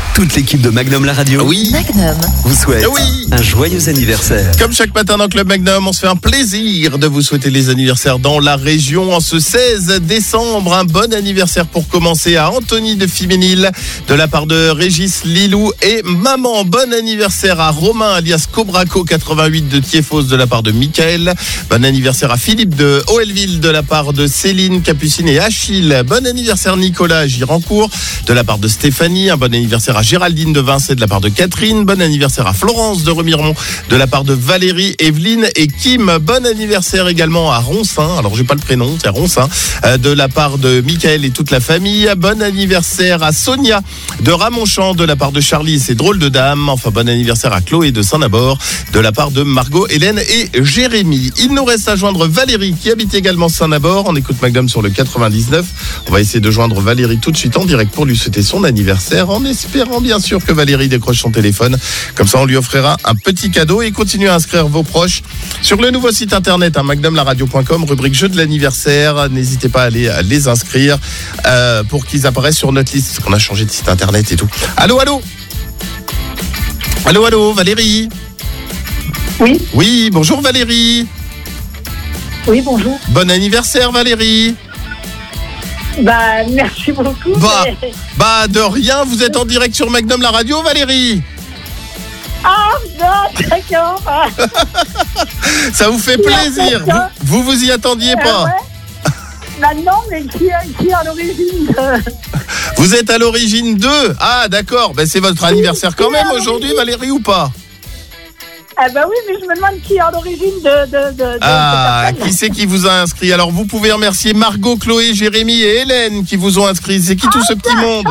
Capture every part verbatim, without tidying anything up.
Toute l'équipe de Magnum la radio Oui. Magnum. vous souhaite Oui. un joyeux anniversaire. Comme chaque matin dans Club Magnum, on se fait un plaisir de vous souhaiter les anniversaires dans la région en ce seize décembre. Un bon anniversaire pour commencer à Anthony de Fiménil de la part de Régis Lilou et maman. Bon anniversaire à Romain alias Cobraco quatre-vingt-huit de Thiéfos de la part de Michael. Bon anniversaire à Philippe de Hoëlville de la part de Céline, Capucine et Achille. Bon anniversaire Nicolas Girancourt de la part de Stéphanie. Un bon anniversaire à Géraldine de Vincey de la part de Catherine. Bon anniversaire à Florence de Remiremont de la part de Valérie, Evelyne et Kim. Bon anniversaire également à Roncin, alors j'ai pas le prénom, c'est Roncin, euh, de la part de Michael et toute la famille. Bon anniversaire à Sonia de Ramonchamp de la part de Charlie et ses drôles de dames. Enfin bon anniversaire à Chloé de Saint-Nabord de la part de Margot, Hélène et Jérémy. Il nous reste à joindre Valérie qui habite également Saint-Nabord. On écoute Magnum sur le quatre-vingt-dix-neuf. On va essayer de joindre Valérie tout de suite en direct pour lui souhaiter son anniversaire, en espérant bien sûr que Valérie décroche son téléphone. Comme ça, on lui offrira un petit cadeau et continuez à inscrire vos proches sur le nouveau site internet hein, magnum la radio point com, rubrique jeu de l'anniversaire. N'hésitez pas à aller à les inscrire euh, pour qu'ils apparaissent sur notre liste, parce qu'on a changé de site internet et tout. Allô, allô Allô, allô, Valérie Oui, Oui, bonjour Valérie. oui, bonjour. Bon anniversaire Valérie. Bah, merci beaucoup. Bah. mais- Bah de rien, vous êtes en direct sur Magnum la radio Valérie. Ah, non, d'accord. Ah, Ça vous fait plaisir. Vous vous, vous y attendiez ah pas. ouais. Bah non, mais qui, qui est à l'origine de... Vous êtes à l'origine d'eux. Ah d'accord, ben, c'est votre anniversaire quand même aujourd'hui Valérie ou pas? Ah bah oui, mais je me demande qui est à l'origine de... de, de, de Ah, cette personne. qui c'est qui vous a inscrit? Alors vous pouvez remercier Margot, Chloé, Jérémy et Hélène qui vous ont inscrit. C'est qui tout ce petit monde?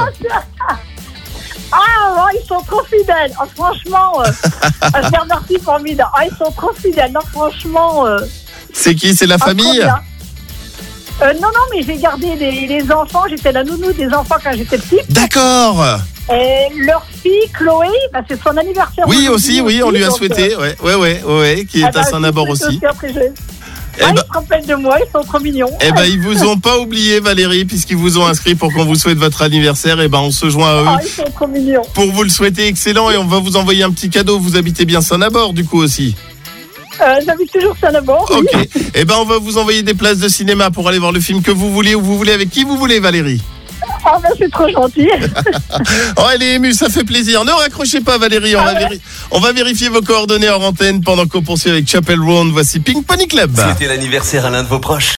Ah, ouais, ils sont trop fidèles. Ah, franchement, euh, ah, je les remercie pour mille. Ah, ils sont trop fidèles. Non, franchement... Euh, C'est qui? C'est la ah, trop famille? bien. Euh, non, non, mais j'ai gardé les, les enfants. J'étais la nounou des enfants quand j'étais petite. D'accord. Et leur fille, Chloé, bah, c'est son anniversaire. Oui aujourd'hui aussi, oui, on lui a donc, souhaité. euh, Ouais, ouais, ouais, ouais, qui est ah bah, à Saint-Nabord je aussi. souhaite après, je- Eh Ah, ben- ils se rappellent de moi, ils sont trop mignons. Eh ben, ils vous ont pas oublié, Valérie, puisqu'ils vous ont inscrit pour qu'on vous souhaite votre anniversaire. Eh ben, on se joint à eux Ah, ils sont trop mignons. pour vous le souhaiter excellent et on va vous envoyer un petit cadeau. Vous habitez bien Saint-Nabord, du coup, aussi. Euh, J'habite toujours Saint-Nabord. oui. Ok. Eh ben, on va vous envoyer des places de cinéma pour aller voir le film que vous voulez, où vous voulez, avec qui vous voulez, Valérie. Ah, ben c'est trop gentil. Oh, elle est émue, ça fait plaisir. Ne raccrochez pas, Valérie. On, Ah va, ouais. véri- on va vérifier vos coordonnées hors antenne pendant qu'on poursuit avec Chapel Roan. Voici Pink Pony Club. C'était l'anniversaire à l'un de vos proches.